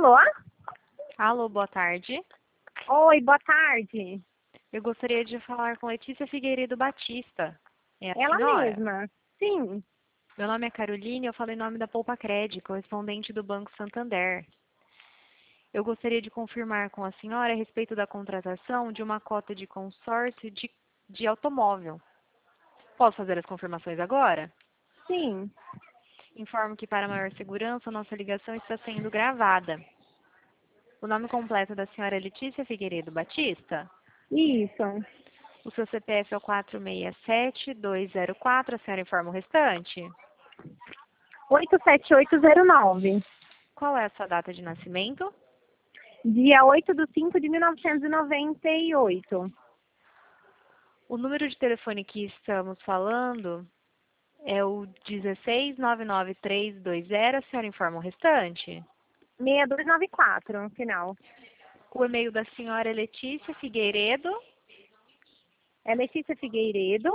Alô? Alô, boa tarde. Oi, boa tarde. Eu gostaria de falar com Letícia Figueiredo Batista. É a Ela senhora? mesma. Sim. Meu nome é Caroline e eu falo em nome da Poupa Cred, correspondente do Banco Santander. Eu gostaria de confirmar com a senhora a respeito da contratação de uma cota de consórcio de automóvel. Posso fazer as confirmações agora? Sim. Informo que, para maior segurança, nossa ligação está sendo gravada. O nome completo da senhora é Letícia Figueiredo Batista? Isso. O seu CPF é o 467-204, a senhora informa o restante? 87809. Qual é a sua data de nascimento? Dia 8/5/1998. O número de telefone que estamos falando é o 1699320, a senhora informa o restante? 6294, final. O e-mail da senhora é Letícia Figueiredo. É Letícia Figueiredo,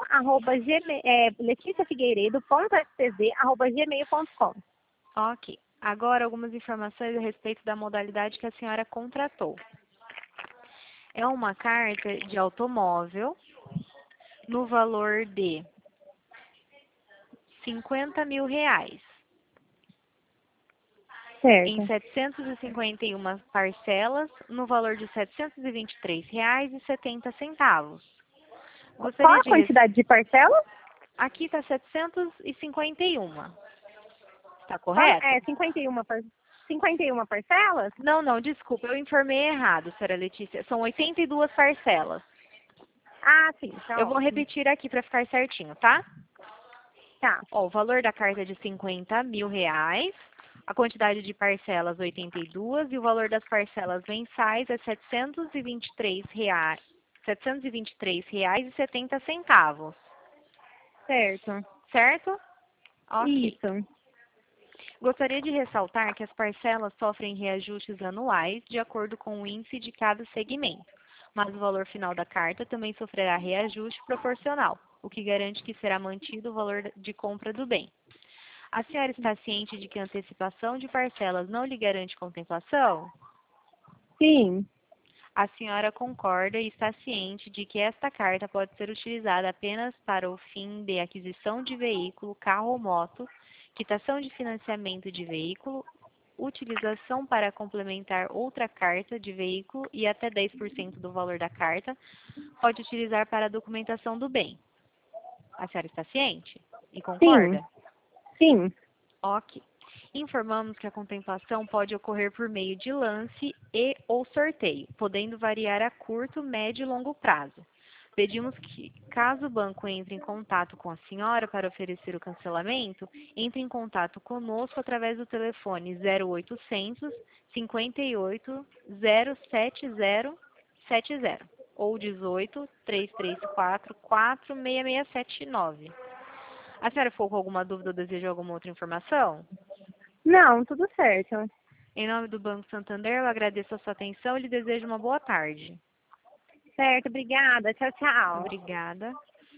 leticiafigueiredo.stz@gmail.com. Ok. Agora, algumas informações a respeito da modalidade que a senhora contratou. É uma carta de automóvel no valor de R$ 50.000, em Certo. 751 parcelas, no valor de R$ 723,70. Qual Gostaria a de... quantidade de parcelas? Aqui está 751. Está Qual correto? é 51 parcelas? Não, desculpa, eu informei errado, senhora Letícia. São 82 parcelas. Ah, sim, tá Eu vou ótimo. repetir aqui para ficar certinho, tá? Tá. Ó, o valor da carta é de R$ 50.000, a quantidade de parcelas 82 e o valor das parcelas mensais é R$ 723,70, Certo. certo? Ok. Isso. Gostaria de ressaltar que as parcelas sofrem reajustes anuais de acordo com o índice de cada segmento, mas o valor final da carta também sofrerá reajuste proporcional, o que garante que será mantido o valor de compra do bem. A senhora está ciente de que a antecipação de parcelas não lhe garante contemplação? Sim. A senhora concorda e está ciente de que esta carta pode ser utilizada apenas para o fim de aquisição de veículo, carro ou moto, quitação de financiamento de veículo, utilização para complementar outra carta de veículo e até 10% do valor da carta pode utilizar para a documentação do bem. A senhora está ciente e Sim. concorda? Sim. Ok. Informamos que a contemplação pode ocorrer por meio de lance e ou sorteio, podendo variar a curto, médio e longo prazo. Pedimos que, caso o banco entre em contato com a senhora para oferecer o cancelamento, entre em contato conosco através do telefone 0800 58 07070 ou 18 334 46679. A senhora ficou com alguma dúvida ou deseja alguma outra informação? Não, tudo certo. Em nome do Banco Santander, eu agradeço a sua atenção e lhe desejo uma boa tarde. Certo, obrigada. Tchau, tchau. Obrigada.